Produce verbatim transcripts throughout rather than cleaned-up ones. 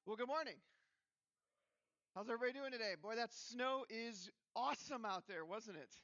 Well, good morning. How's everybody doing today? Boy, that snow is awesome out there, wasn't it?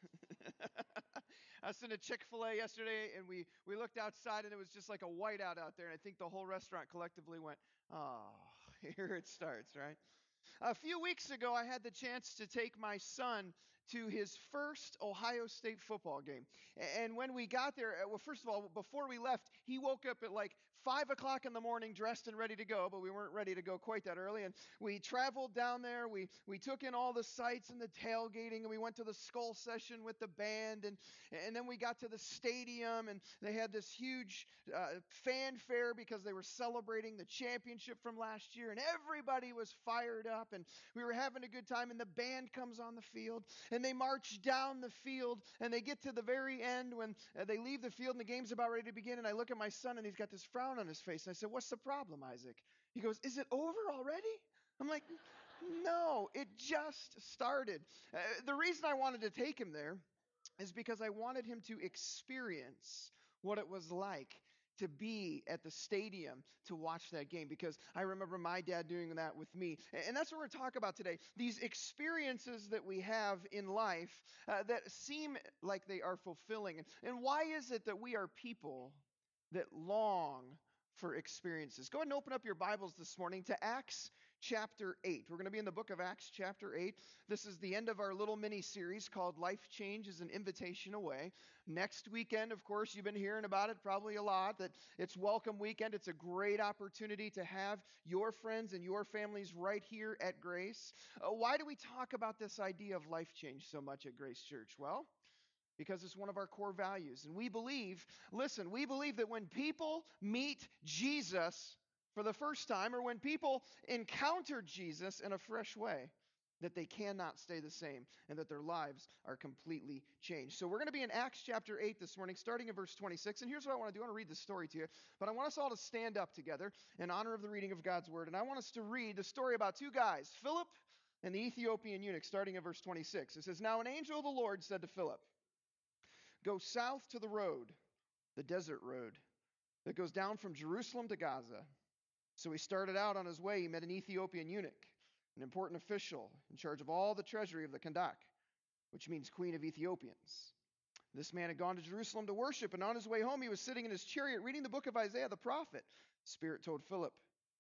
I was in a Chick-fil-A yesterday, and we, we looked outside, and it was just like a whiteout out there. And I think the whole restaurant collectively went, oh, here it starts, right? A few weeks ago, I had the chance to take my son to his first Ohio State football game. And when we got there, well, first of all, before we left, he woke up at like five o'clock in the morning, dressed and ready to go, but we weren't ready to go quite that early. And we traveled down there. We we took in all the sights and the tailgating, and we went to the skull session with the band. And, and then we got to the stadium, and they had this huge uh, fanfare because they were celebrating the championship from last year, and everybody was fired up. Up and we were having a good time, and the band comes on the field and they march down the field, and they get to the very end when uh, they leave the field and the game's about ready to begin. And I look at my son, and he's got this frown on his face, and I said, "What's the problem, Isaac?" He goes, "Is it over already?" I'm like, "No, it just started." Uh, the reason I wanted to take him there is because I wanted him to experience what it was like to be at the stadium to watch that game, because I remember my dad doing that with me. And that's what we're going to talk about today. These experiences that we have in life uh, that seem like they are fulfilling. And why is it that we are people that long for experiences? Go ahead and open up your Bibles this morning to Acts chapter eight. We're going to be in the book of Acts chapter eight. This is the end of our little mini series called Life Change is an Invitation Away. Next weekend, of course, you've been hearing about it probably a lot, that it's Welcome Weekend. It's a great opportunity to have your friends and your families right here at Grace. Uh, why do we talk about this idea of life change so much at Grace Church? Well, because it's one of our core values. And we believe, listen, we believe that when people meet Jesus for the first time, or when people encounter Jesus in a fresh way, that they cannot stay the same and that their lives are completely changed. So we're going to be in Acts chapter eight this morning, starting in verse twenty-six. And here's what I want to do. I want to read the story to you. But I want us all to stand up together in honor of the reading of God's word. And I want us to read the story about two guys, Philip and the Ethiopian eunuch, starting in verse twenty-six. It says, "Now an angel of the Lord said to Philip, 'Go south to the road, the desert road, that goes down from Jerusalem to Gaza.' So he started out on his way. He met an Ethiopian eunuch, an important official in charge of all the treasury of the Kandake, which means Queen of Ethiopians. This man had gone to Jerusalem to worship, and on his way home he was sitting in his chariot reading the book of Isaiah the prophet. The Spirit told Philip,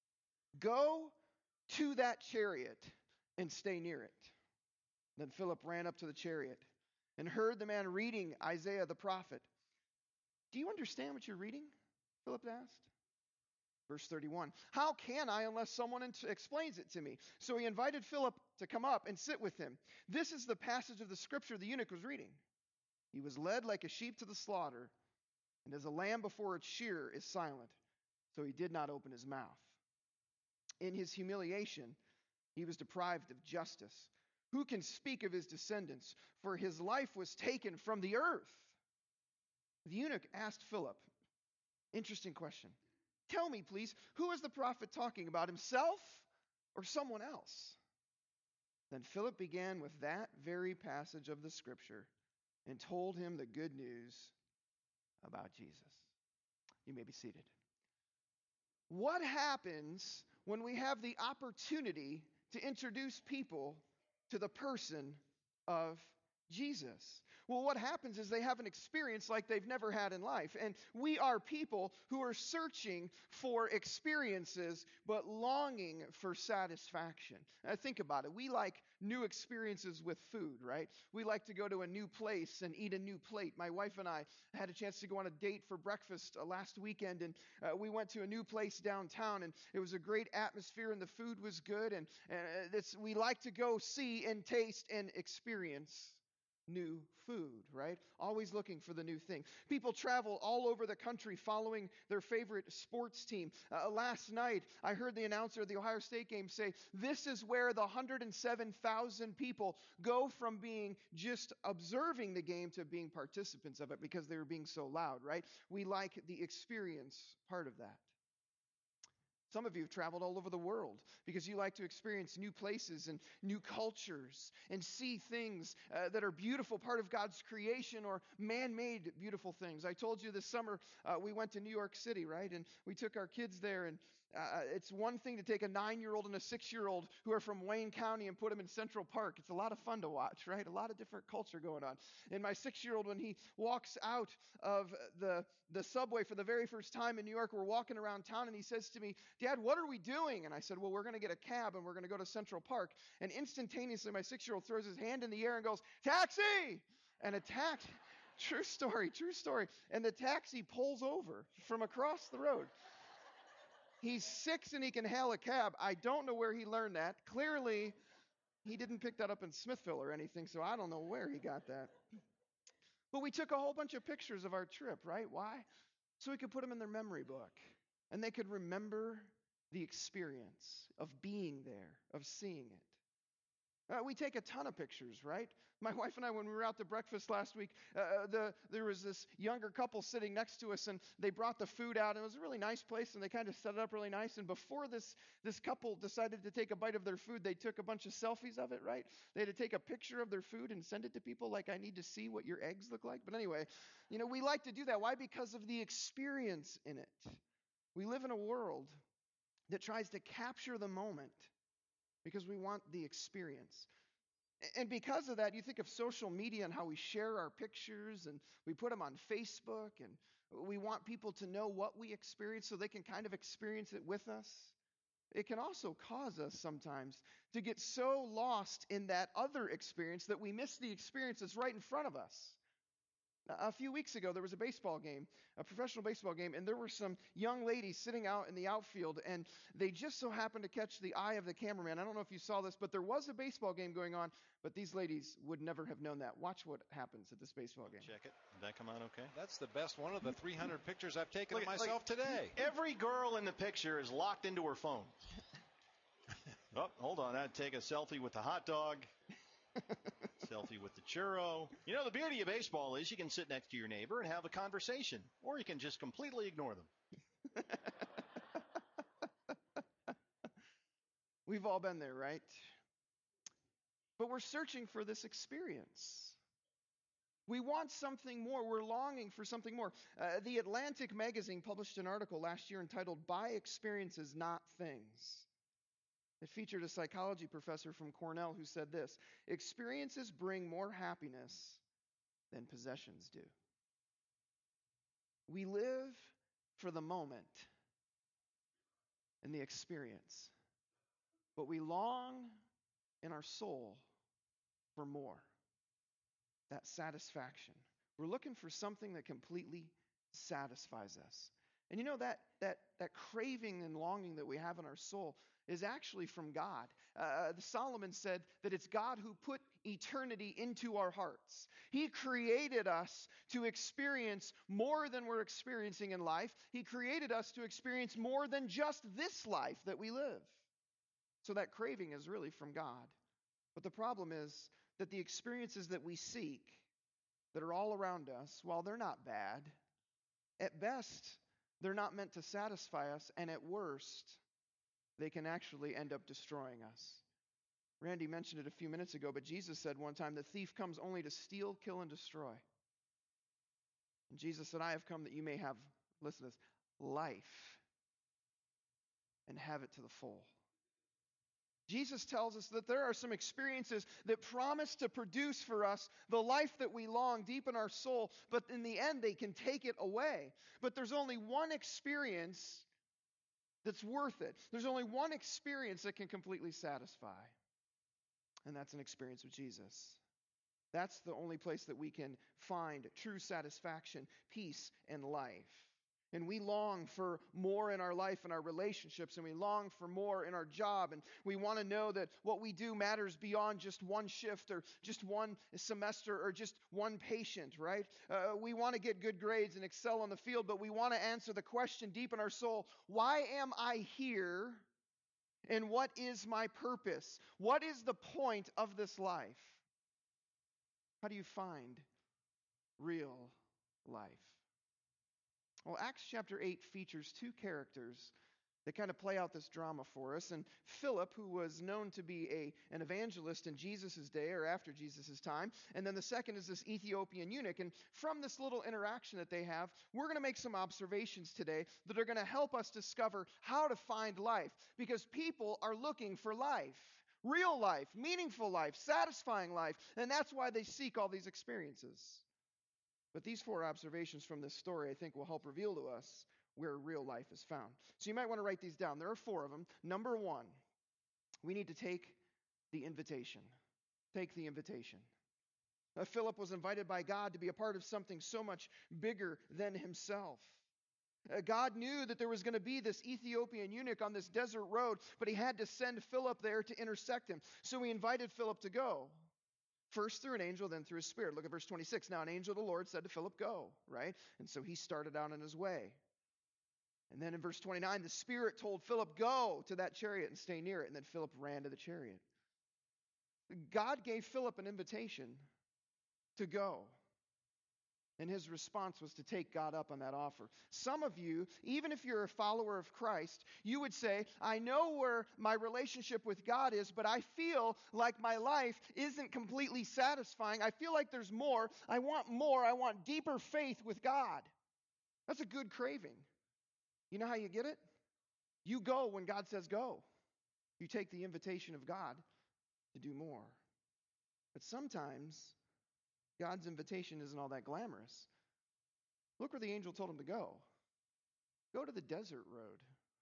'Go to that chariot and stay near it.' Then Philip ran up to the chariot and heard the man reading Isaiah the prophet. 'Do you understand what you're reading?' Philip asked. Verse thirty-one, 'How can I unless someone explains it to me?' So he invited Philip to come up and sit with him. This is the passage of the scripture the eunuch was reading. 'He was led like a sheep to the slaughter, and as a lamb before its shearer is silent, so he did not open his mouth. In his humiliation, he was deprived of justice. Who can speak of his descendants? For his life was taken from the earth.' The eunuch asked Philip, interesting question, 'Tell me, please, who is the prophet talking about, himself or someone else?' Then Philip began with that very passage of the scripture and told him the good news about Jesus." You may be seated. What happens when we have the opportunity to introduce people to the person of Jesus? Well, what happens is they have an experience like they've never had in life. And we are people who are searching for experiences, but longing for satisfaction. Now, think about it. We like new experiences with food, right? We like to go to a new place and eat a new plate. My wife and I had a chance to go on a date for breakfast uh, last weekend, and uh, we went to a new place downtown, and it was a great atmosphere, and the food was good. And, and it's, we like to go see and taste and experience new food, right? Always looking for the new thing. People travel all over the country following their favorite sports team. Uh, last night, I heard the announcer of the Ohio State game say, this is where the one hundred seven thousand people go from being just observing the game to being participants of it because they were being so loud, right? We like the experience part of that. Some of you have traveled all over the world because you like to experience new places and new cultures and see things uh, that are beautiful, part of God's creation, or man-made beautiful things. I told you this summer uh, we went to New York City, right? And we took our kids there, and Uh, it's one thing to take a nine-year-old and a six-year-old who are from Wayne County and put them in Central Park. It's a lot of fun to watch, right? A lot of different culture going on. And my six-year-old, when he walks out of the, the subway for the very first time in New York, we're walking around town, and he says to me, "Dad, what are we doing?" And I said, "Well, we're going to get a cab, and we're going to go to Central Park." And instantaneously, my six-year-old throws his hand in the air and goes, "Taxi!" And a taxi, true story, true story. And the taxi pulls over from across the road. He's six and he can hail a cab. I don't know where he learned that. Clearly, he didn't pick that up in Smithville or anything, so I don't know where he got that. But we took a whole bunch of pictures of our trip, right? Why? So we could put them in their memory book, and they could remember the experience of being there, of seeing it. Uh, we take a ton of pictures, right? My wife and I, when we were out to breakfast last week, uh, the, there was this younger couple sitting next to us, and they brought the food out, and it was a really nice place, and they kind of set it up really nice. And before this, this couple decided to take a bite of their food, they took a bunch of selfies of it, right? They had to take a picture of their food and send it to people like, "I need to see what your eggs look like." But anyway, you know, we like to do that. Why? Because of the experience in it. We live in a world that tries to capture the moment, because we want the experience. And because of that, you think of social media and how we share our pictures and we put them on Facebook, and we want people to know what we experience so they can kind of experience it with us. It can also cause us sometimes to get so lost in that other experience that we miss the experience that's right in front of us. A few weeks ago, there was a baseball game, a professional baseball game, and there were some young ladies sitting out in the outfield, and they just so happened to catch the eye of the cameraman. I don't know if you saw this, but there was a baseball game going on, but these ladies would never have known that. Watch what happens at this baseball game. Check it. Did that come out okay? That's the best one of the three hundred pictures I've taken Look, of myself like, today. Every girl in the picture is locked into her phone. Oh, hold on. I'd take a selfie with the hot dog. Selfie with the churro. You know, the beauty of baseball is you can sit next to your neighbor and have a conversation, or you can just completely ignore them. We've all been there, right? But we're searching for this experience. We want something more. We're longing for something more. Uh, the Atlantic magazine published an article last year entitled "Buy Experiences, Not Things." It featured a psychology professor from Cornell who said this: "Experiences bring more happiness than possessions do." We live for the moment and the experience, but we long in our soul for more, that satisfaction. We're looking for something that completely satisfies us. And you know, that that that craving and longing that we have in our soul is actually from God. Uh, Solomon said that it's God who put eternity into our hearts. He created us to experience more than we're experiencing in life. He created us to experience more than just this life that we live. So that craving is really from God. But the problem is that the experiences that we seek, that are all around us, while they're not bad, at best, they're not meant to satisfy us, and at worst, they can actually end up destroying us. Randy mentioned it a few minutes ago, but Jesus said one time, "The thief comes only to steal, kill, and destroy." And Jesus said, "I have come that you may have," listen to this, "life, and have it to the full." Jesus tells us that there are some experiences that promise to produce for us the life that we long deep in our soul, but in the end, they can take it away. But there's only one experience that's worth it. There's only one experience that can completely satisfy, and that's an experience with Jesus. That's the only place that we can find true satisfaction, peace, and life. And we long for more in our life and our relationships, and we long for more in our job, and we want to know that what we do matters beyond just one shift or just one semester or just one patient, right? Uh, we want to get good grades and excel on the field, but we want to answer the question deep in our soul: why am I here, and what is my purpose? What is the point of this life? How do you find real life? Well, Acts chapter eight features two characters They kind of play out this drama for us. And Philip, who was known to be a, an evangelist in Jesus' day or after Jesus' time. And then the second is this Ethiopian eunuch. And from this little interaction that they have, we're going to make some observations today that are going to help us discover how to find life. Because people are looking for life. Real life, meaningful life, satisfying life. And that's why they seek all these experiences. But these four observations from this story, I think, will help reveal to us where real life is found. So you might want to write these down. There are four of them. Number one, we need to take the invitation. Take the invitation. Uh, Philip was invited by God to be a part of something so much bigger than himself. Uh, God knew that there was going to be this Ethiopian eunuch on this desert road, but he had to send Philip there to intersect him. So he invited Philip to go. First through an angel, then through his spirit. Look at verse twenty-six. Now an angel of the Lord said to Philip, go, right? And so he started out on his way. And then in verse twenty-nine, the Spirit told Philip, go to that chariot and stay near it. And then Philip ran to the chariot. God gave Philip an invitation to go. And his response was to take God up on that offer. Some of you, even if you're a follower of Christ, you would say, I know where my relationship with God is, but I feel like my life isn't completely satisfying. I feel like there's more. I want more. I want deeper faith with God. That's a good craving. You know how you get it? You go when God says go. You take the invitation of God to do more. But sometimes God's invitation isn't all that glamorous. Look where the angel told him to go. Go to the desert road.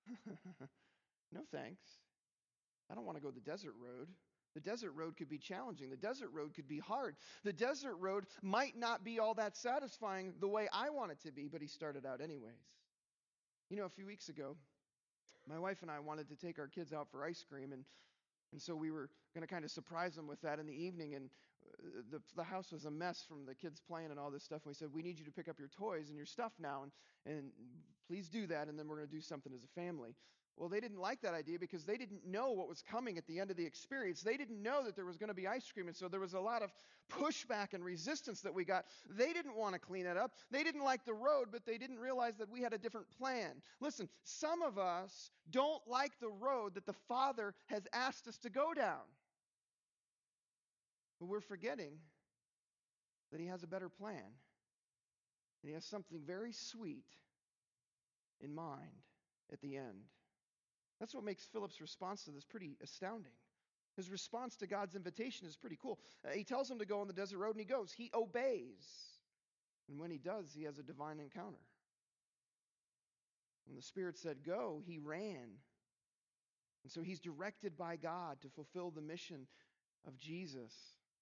No thanks. I don't want to go the desert road. The desert road could be challenging. The desert road could be hard. The desert road might not be all that satisfying the way I want it to be, but he started out anyways. You know, a few weeks ago, my wife and I wanted to take our kids out for ice cream, and and so we were going to kind of surprise them with that in the evening, and the the house was a mess from the kids playing and all this stuff. And we said, we need you to pick up your toys and your stuff now, and, and please do that, and then we're going to do something as a family. Well, they didn't like that idea because they didn't know what was coming at the end of the experience. They didn't know that there was going to be ice cream, and so there was a lot of pushback and resistance that we got. They didn't want to clean it up. They didn't like the road, but they didn't realize that we had a different plan. Listen, some of us don't like the road that the Father has asked us to go down. But we're forgetting that He has a better plan, and He has something very sweet in mind at the end. That's what makes Philip's response to this pretty astounding. His response to God's invitation is pretty cool. Uh, he tells him to go on the desert road, and he goes. He obeys. And when he does, he has a divine encounter. When the Spirit said go, he ran. And so he's directed by God to fulfill the mission of Jesus.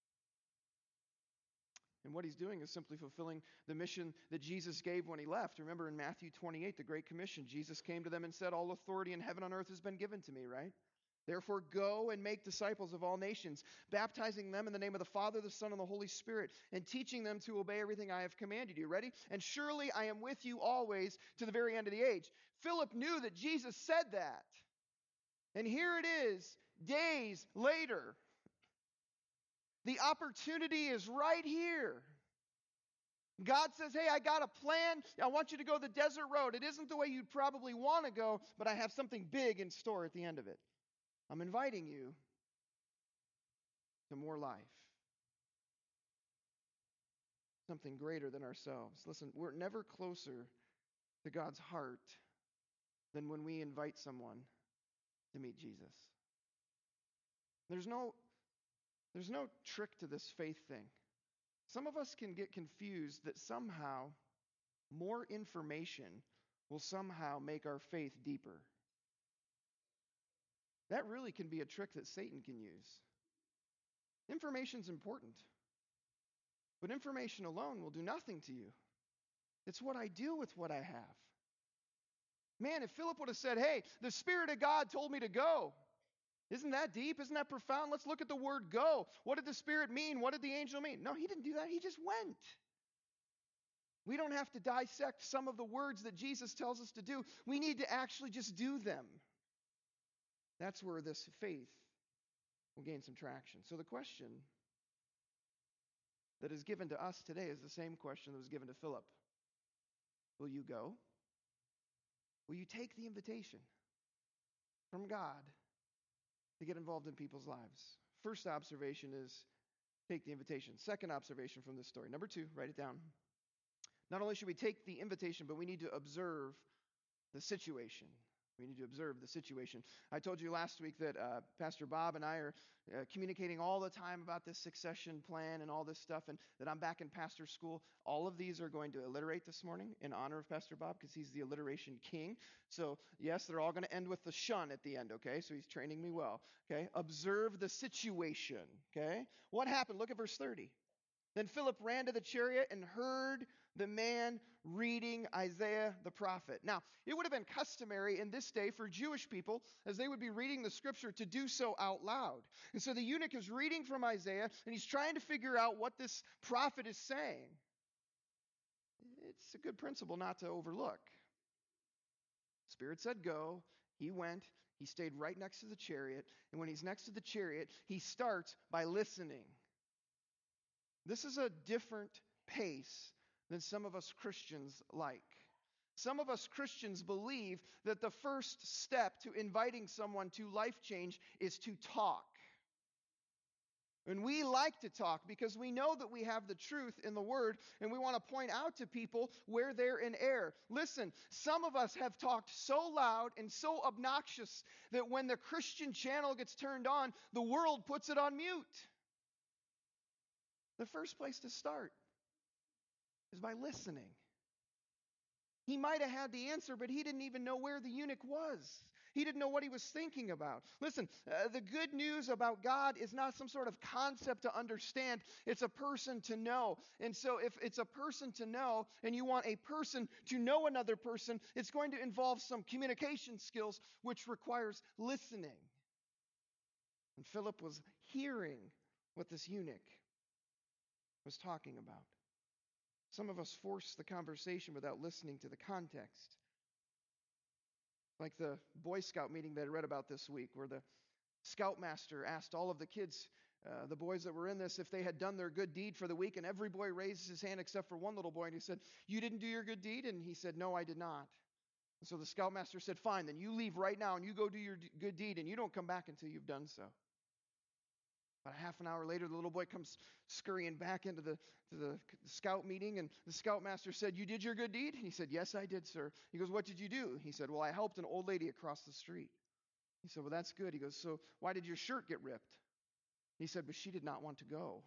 And what he's doing is simply fulfilling the mission that Jesus gave when he left. Remember in Matthew twenty-eight, the Great Commission, Jesus came to them and said, all authority in heaven and earth has been given to me, right? Therefore, go and make disciples of all nations, baptizing them in the name of the Father, the Son, and the Holy Spirit, and teaching them to obey everything I have commanded you. Ready? And surely I am with you always to the very end of the age. Philip knew that Jesus said that. And here it is, days later. The opportunity is right here. God says, hey, I got a plan. I want you to go the desert road. It isn't the way you'd probably want to go, but I have something big in store at the end of it. I'm inviting you to more life. Something greater than ourselves. Listen, we're never closer to God's heart than when we invite someone to meet Jesus. There's no There's no trick to this faith thing. Some of us can get confused that somehow more information will somehow make our faith deeper. That really can be a trick that Satan can use. Information's important, but information alone will do nothing to you. It's what I do with what I have. Man, if Philip would have said, hey, the Spirit of God told me to go. Isn't that deep? Isn't that profound? Let's look at the word go. What did the Spirit mean? What did the angel mean? No, he didn't do that. He just went. We don't have to dissect some of the words that Jesus tells us to do. We need to actually just do them. That's where this faith will gain some traction. So the question that is given to us today is the same question that was given to Philip. Will you go? Will you take the invitation? from God to get involved in people's lives. First observation is take the invitation. Second observation from this story. Number two, write it down. Not only should we take the invitation, but we need to observe the situation. We need to observe the situation. I told you last week that uh, Pastor Bob and I are uh, communicating all the time about this succession plan and all this stuff, and that I'm back in pastor school. All of these are going to alliterate this morning in honor of Pastor Bob because he's the alliteration king. So, yes, they're all going to end with the shun at the end, okay? So he's training me well, okay? Observe the situation, okay? What happened? Look at verse thirty. Then Philip ran to the chariot and heard the man reading Isaiah the prophet. Now, it would have been customary in this day for Jewish people, as they would be reading the scripture, to do so out loud. And so the eunuch is reading from Isaiah, and he's trying to figure out what this prophet is saying. It's a good principle not to overlook. Spirit said go. He went. He stayed right next to the chariot. And when he's next to the chariot, he starts by listening. This is a different pace than some of us Christians like. Some of us Christians believe that the first step to inviting someone to life change is to talk. And we like to talk because we know that we have the truth in the Word, and we want to point out to people where they're in error. Listen, some of us have talked so loud and so obnoxious that when the Christian channel gets turned on, the world puts it on mute. The first place to start is by listening. He might have had the answer, but he didn't even know where the eunuch was. He didn't know what he was thinking about. Listen, uh, the good news about God is not some sort of concept to understand. It's a person to know. And so if it's a person to know, and you want a person to know another person, it's going to involve some communication skills, which requires listening. And Philip was hearing what this eunuch was talking about. Some of us force the conversation without listening to the context. Like the Boy Scout meeting that I read about this week, where the scoutmaster asked all of the kids, uh, the boys that were in this, if they had done their good deed for the week, and every boy raised his hand except for one little boy, and he said, "You didn't do your good deed?" And he said, "No, I did not." And so the scoutmaster said, "Fine, then you leave right now and you go do your good deed, and you don't come back until you've done so." About half an hour later, the little boy comes scurrying back into the, to the scout meeting, and the scoutmaster said, "You did your good deed?" He said, "Yes, I did, sir." He goes, "What did you do?" He said, "Well, I helped an old lady across the street." He said, "Well, that's good." He goes, "So why did your shirt get ripped?" He said, "But she did not want to go."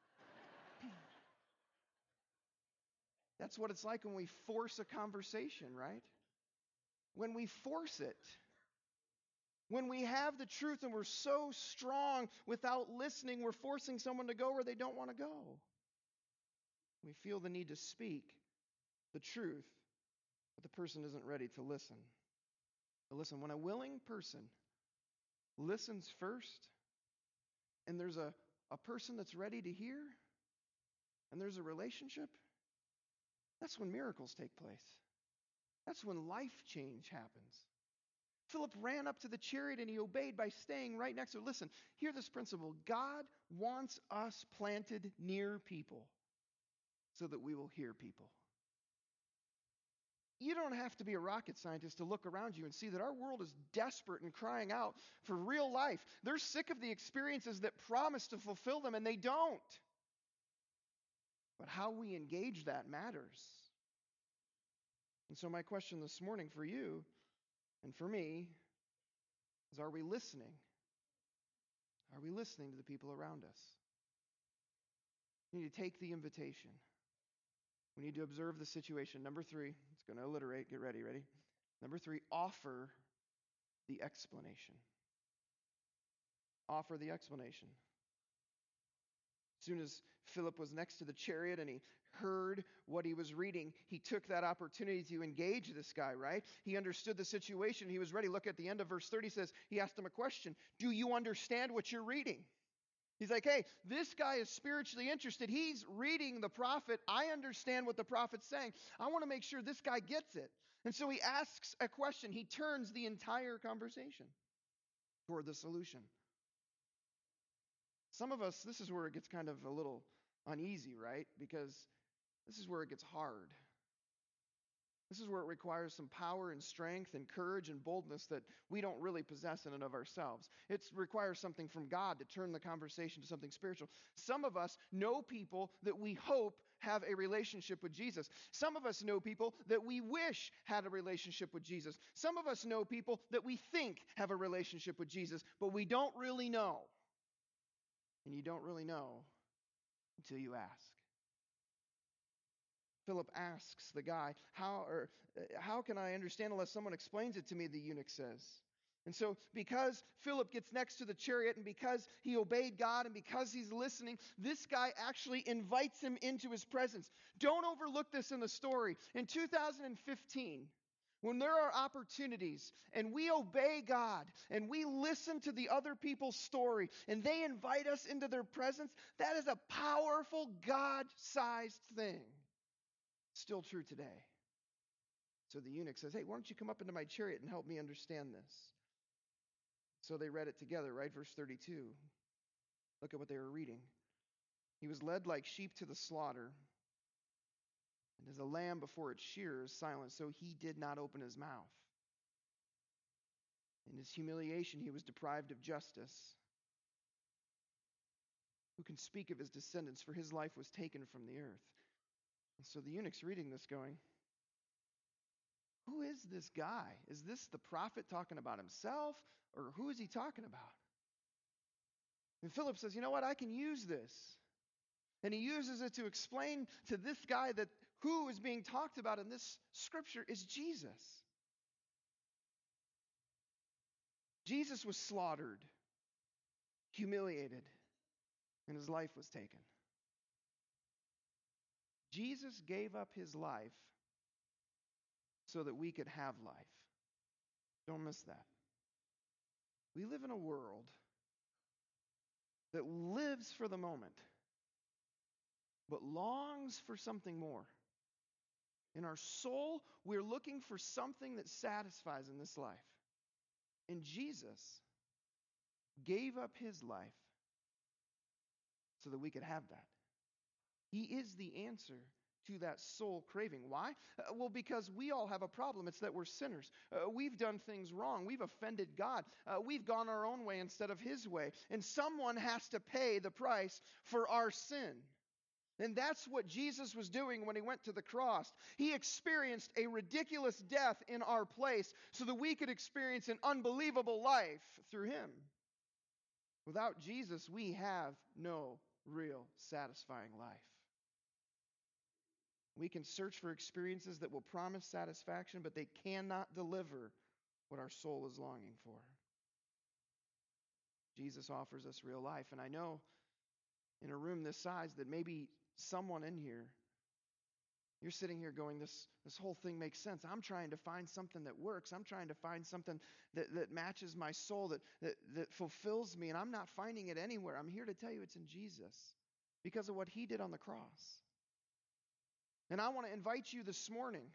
That's what it's like when we force a conversation, right? When we force it. When we have the truth and we're so strong without listening, we're forcing someone to go where they don't want to go. We feel the need to speak the truth, but the person isn't ready to listen. But listen, when a willing person listens first, and there's a, a person that's ready to hear, and there's a relationship, that's when miracles take place. That's when life change happens. Philip ran up to the chariot and he obeyed by staying right next to it. Listen, hear this principle. God wants us planted near people so that we will hear people. You don't have to be a rocket scientist to look around you and see that our world is desperate and crying out for real life. They're sick of the experiences that promise to fulfill them, and they don't. But how we engage that matters. And so my question this morning for you and for me is, are we listening? Are we listening to the people around us? We need to take the invitation. We need to observe the situation. Number three, it's going to alliterate. Get ready, ready? Number three, offer the explanation. Offer the explanation. As soon as Philip was next to the chariot and he heard what he was reading, he took that opportunity to engage this guy, right? He understood the situation. He was ready. Look at the end of verse thirty. Says, he asked him a question. Do you understand what you're reading? He's like, hey, this guy is spiritually interested. He's reading the prophet. I understand what the prophet's saying. I want to make sure this guy gets it. And so he asks a question. He turns the entire conversation toward the solution. Some of us, this is where it gets kind of a little uneasy, right? Because this is where it gets hard. This is where it requires some power and strength and courage and boldness that we don't really possess in and of ourselves. It requires something from God to turn the conversation to something spiritual. Some of us know people that we hope have a relationship with Jesus. Some of us know people that we wish had a relationship with Jesus. Some of us know people that we think have a relationship with Jesus, but we don't really know. And you don't really know until you ask. Philip asks the guy, how, or, uh, how can I understand unless someone explains it to me, the eunuch says. And so because Philip gets next to the chariot and because he obeyed God and because he's listening, this guy actually invites him into his presence. Don't overlook this in the story. In two thousand fifteen, when there are opportunities and we obey God and we listen to the other people's story and they invite us into their presence, that is a powerful God-sized thing. Still true today. So the eunuch says, hey, why don't you come up into my chariot and help me understand this? So they read it together, right? Verse thirty-two. Look at what they were reading. He was led like sheep to the slaughter, and as a lamb before its shearer is silent, so he did not open his mouth. In his humiliation, he was deprived of justice. Who can speak of his descendants? For his life was taken from the earth. And so the eunuch's reading this going, who is this guy? Is this the prophet talking about himself? Or who is he talking about? And Philip says, you know what? I can use this. And he uses it to explain to this guy that who is being talked about in this scripture is Jesus. Jesus was slaughtered, humiliated, and his life was taken. Jesus gave up his life so that we could have life. Don't miss that. We live in a world that lives for the moment, but longs for something more. In our soul, we're looking for something that satisfies in this life. And Jesus gave up his life so that we could have that. He is the answer to that soul craving. Why? Uh, well, because we all have a problem. It's that we're sinners. Uh, we've done things wrong. We've offended God. Uh, we've gone our own way instead of his way. And someone has to pay the price for our sin. And that's what Jesus was doing when he went to the cross. He experienced a ridiculous death in our place so that we could experience an unbelievable life through him. Without Jesus, we have no real satisfying life. We can search for experiences that will promise satisfaction, but they cannot deliver what our soul is longing for. Jesus offers us real life. And I know in a room this size that maybe someone in here, you're sitting here going, this, this whole thing makes sense. I'm trying to find something that works. I'm trying to find something that, that matches my soul, that, that, that fulfills me, and I'm not finding it anywhere. I'm here to tell you it's in Jesus because of what he did on the cross. And I want to invite you this morning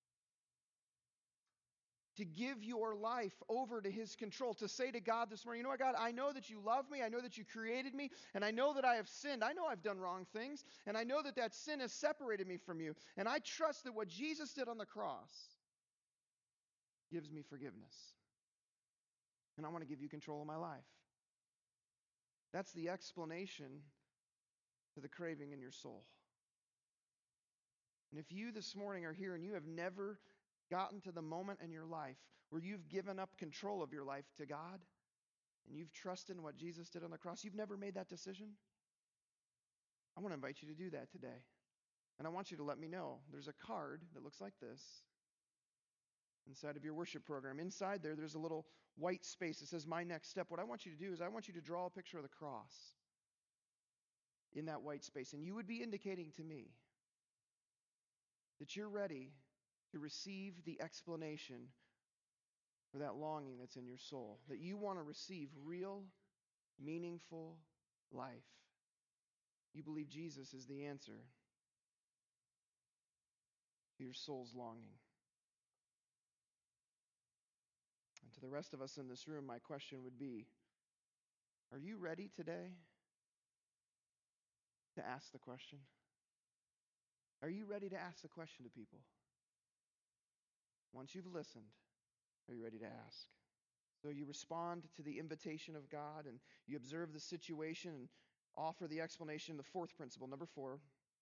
to give your life over to his control, to say to God this morning, you know what, God, I know that you love me. I know that you created me, and I know that I have sinned. I know I've done wrong things, and I know that that sin has separated me from you. And I trust that what Jesus did on the cross gives me forgiveness. And I want to give you control of my life. That's the explanation to the craving in your soul. And if you this morning are here and you have never gotten to the moment in your life where you've given up control of your life to God and you've trusted in what Jesus did on the cross, you've never made that decision, I want to invite you to do that today. And I want you to let me know. There's a card that looks like this inside of your worship program. Inside there, there's a little white space that says, My Next Step. What I want you to do is I want you to draw a picture of the cross in that white space. And you would be indicating to me that you're ready to receive the explanation for that longing that's in your soul, that you want to receive real, meaningful life. You believe Jesus is the answer to your soul's longing. And to the rest of us in this room, my question would be, are you ready today to ask the question? Are you ready to ask the question to people? Once you've listened, are you ready to ask? So you respond to the invitation of God and you observe the situation and offer the explanation. The fourth principle, number four,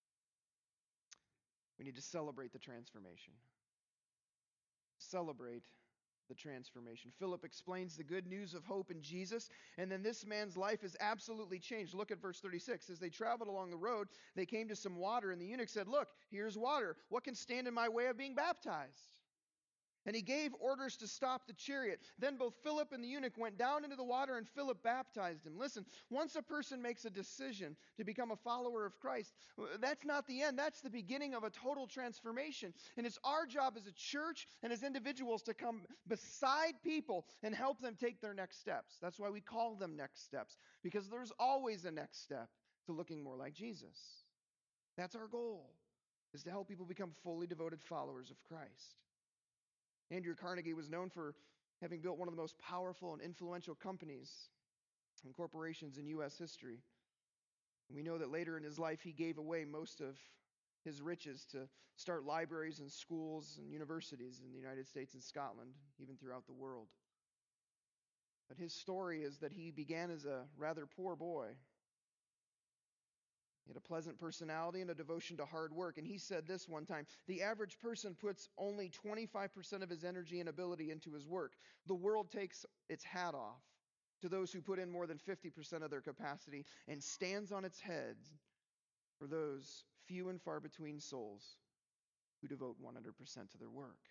we need to celebrate the transformation. Celebrate the transformation. Philip explains the good news of hope in Jesus, and then this man's life is absolutely changed. Look at verse thirty-six. As they traveled along the road, they came to some water, and the eunuch said, "Look, here's water. What can stand in my way of being baptized?" And he gave orders to stop the chariot. Then both Philip and the eunuch went down into the water, and Philip baptized him. Listen, once a person makes a decision to become a follower of Christ, that's not the end. That's the beginning of a total transformation. And it's our job as a church and as individuals to come beside people and help them take their next steps. That's why we call them next steps, because there's always a next step to looking more like Jesus. That's our goal, is to help people become fully devoted followers of Christ. Andrew Carnegie was known for having built one of the most powerful and influential companies and corporations in U S history. We know that later in his life, he gave away most of his riches to start libraries and schools and universities in the United States and Scotland, even throughout the world. But his story is that he began as a rather poor boy. He had a pleasant personality and a devotion to hard work. And he said this one time: the average person puts only twenty-five percent of his energy and ability into his work. The world takes its hat off to those who put in more than fifty percent of their capacity and stands on its head for those few and far between souls who devote one hundred percent to their work.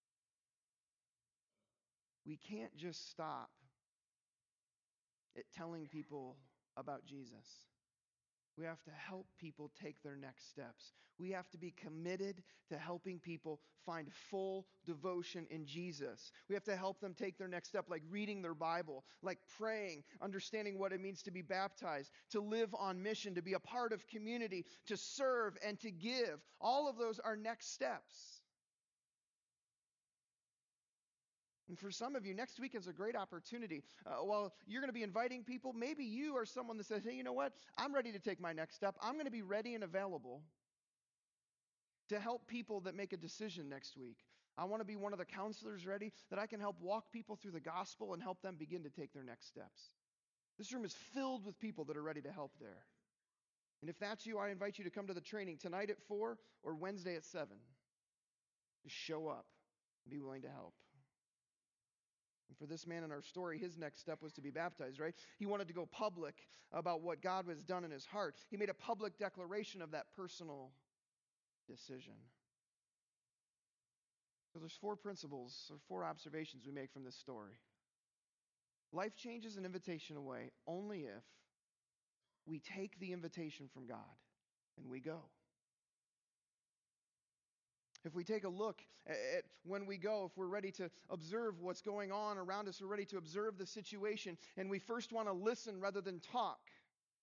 We can't just stop at telling people about Jesus. We have to help people take their next steps. We have to be committed to helping people find full devotion in Jesus. We have to help them take their next step, like reading their Bible, like praying, understanding what it means to be baptized, to live on mission, to be a part of community, to serve and to give. All of those are next steps. And for some of you, next week is a great opportunity. Uh, while you're going to be inviting people, maybe you are someone that says, hey, you know what? I'm ready to take my next step. I'm going to be ready and available to help people that make a decision next week. I want to be one of the counselors ready that I can help walk people through the gospel and help them begin to take their next steps. This room is filled with people that are ready to help there. And if that's you, I invite you to come to the training tonight at four or Wednesday at seven. Just show up and be willing to help. And for this man in our story, his next step was to be baptized, right? He wanted to go public about what God has done in his heart. He made a public declaration of that personal decision. So there's four principles or four observations we make from this story. Life changes an invitation away only if we take the invitation from God and we go. If we take a look at when we go, if we're ready to observe what's going on around us, we're ready to observe the situation, and we first want to listen rather than talk.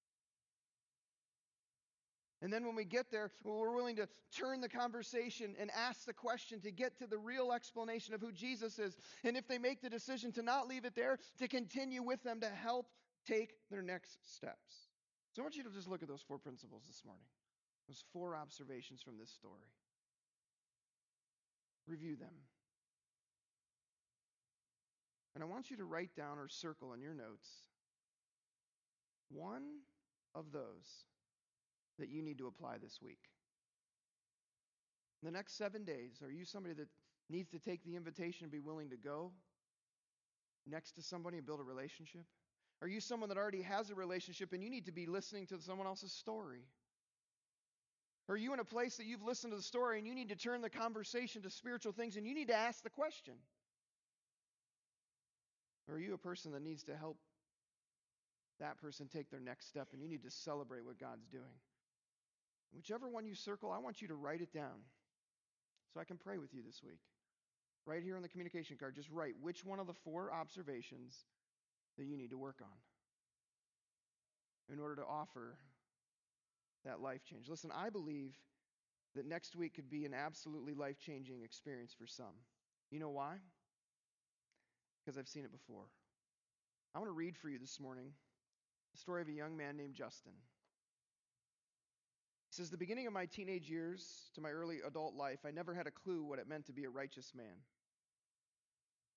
And then when we get there, we're willing to turn the conversation and ask the question to get to the real explanation of who Jesus is. And if they make the decision to not leave it there, to continue with them to help take their next steps. So I want you to just look at those four principles this morning. Those four observations from this story. Review them. And I want you to write down or circle in your notes one of those that you need to apply this week. In the next seven days, are you somebody that needs to take the invitation and be willing to go next to somebody and build a relationship? Are you someone that already has a relationship and you need to be listening to someone else's story? Are you in a place that you've listened to the story and you need to turn the conversation to spiritual things and you need to ask the question? Or are you a person that needs to help that person take their next step and you need to celebrate what God's doing? Whichever one you circle, I want you to write it down so I can pray with you this week. Right here on the communication card, just write which one of the four observations that you need to work on in order to offer that life change. Listen, I believe that next week could be an absolutely life-changing experience for some. You know why? Because I've seen it before. I want to read for you this morning the story of a young man named Justin. He says, the beginning of my teenage years to my early adult life, I never had a clue what it meant to be a righteous man.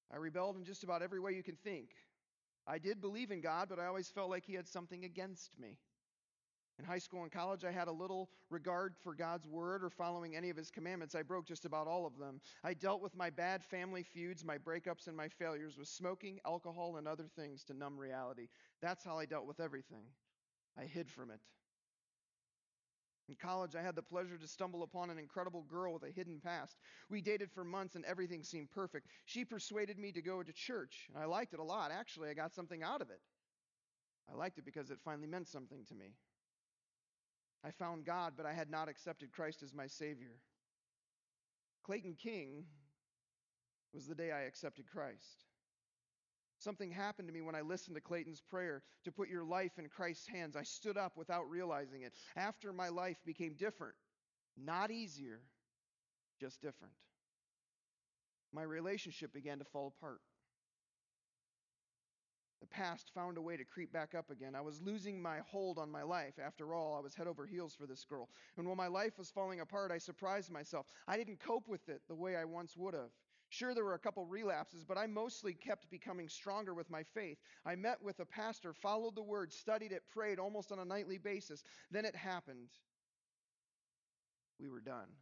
I rebelled in just about every way you can think. I did believe in God, but I always felt like He had something against me. In high school and college, I had a little regard for God's word or following any of His commandments. I broke just about all of them. I dealt with my bad family feuds, my breakups, and my failures with smoking, alcohol, and other things to numb reality. That's how I dealt with everything. I hid from it. In college, I had the pleasure to stumble upon an incredible girl with a hidden past. We dated for months and everything seemed perfect. She persuaded me to go to church, and I liked it a lot. Actually, I got something out of it. I liked it because it finally meant something to me. I found God, but I had not accepted Christ as my Savior. Clayton King was the day I accepted Christ. Something happened to me when I listened to Clayton's prayer to put your life in Christ's hands. I stood up without realizing it. After my life became different, not easier, just different. My relationship began to fall apart. The past found a way to creep back up again. I was losing my hold on my life. After all, I was head over heels for this girl. And when my life was falling apart, I surprised myself. I didn't cope with it the way I once would have. Sure, there were a couple relapses, but I mostly kept becoming stronger with my faith. I met with a pastor, followed the word, studied it, prayed almost on a nightly basis. Then it happened. We were done.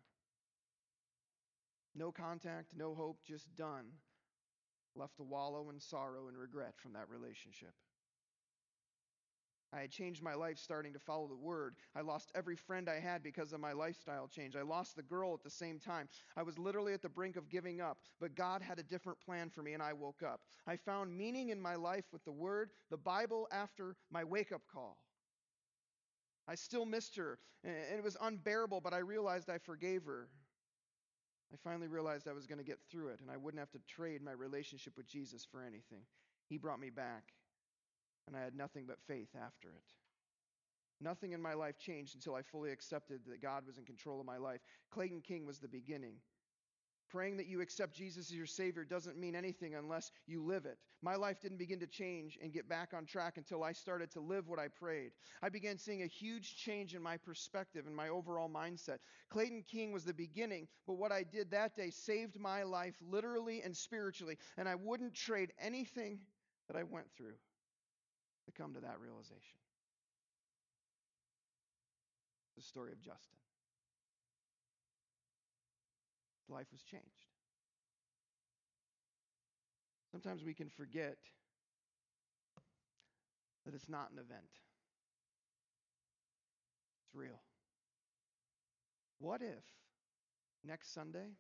No contact, no hope, just done. Left to wallow in sorrow and regret from that relationship. I had changed my life starting to follow the word. I lost every friend I had because of my lifestyle change. I lost the girl at the same time. I was literally at the brink of giving up, but God had a different plan for me and I woke up. I found meaning in my life with the word, the Bible after my wake-up call. I still missed her and it was unbearable, but I realized I forgave her. I finally realized I was going to get through it and I wouldn't have to trade my relationship with Jesus for anything. He brought me back, and I had nothing but faith after it. Nothing in my life changed until I fully accepted that God was in control of my life. Clayton King was the beginning. Praying that you accept Jesus as your Savior doesn't mean anything unless you live it. My life didn't begin to change and get back on track until I started to live what I prayed. I began seeing a huge change in my perspective and my overall mindset. Clayton King was the beginning, but what I did that day saved my life literally and spiritually, and I wouldn't trade anything that I went through to come to that realization. The story of Justin. Life was changed. Sometimes we can forget that it's not an event. It's real. What if next Sunday,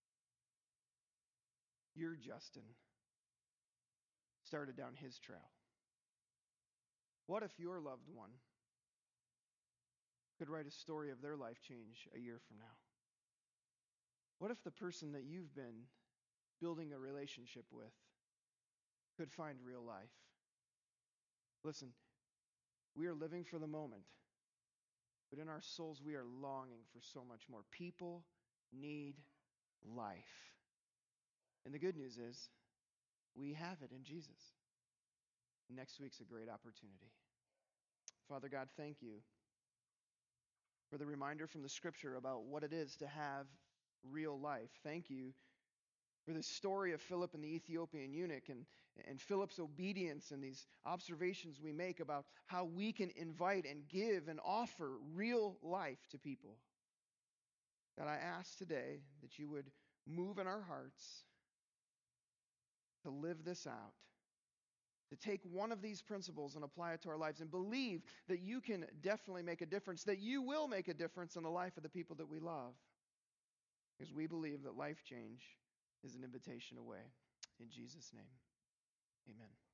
your Justin started down his trail? What if your loved one could write a story of their life change a year from now? What if the person that you've been building a relationship with could find real life? Listen, we are living for the moment, but in our souls we are longing for so much more. People need life. And the good news is, we have it in Jesus. Next week's a great opportunity. Father God, thank you for the reminder from the Scripture about what it is to have real life. Thank you for the story of Philip and the Ethiopian eunuch and, and Philip's obedience and these observations we make about how we can invite and give and offer real life to people. God, I ask today that you would move in our hearts to live this out, to take one of these principles and apply it to our lives and believe that you can definitely make a difference, that you will make a difference in the life of the people that we love. Because we believe that life change is an invitation away. In Jesus' name, amen.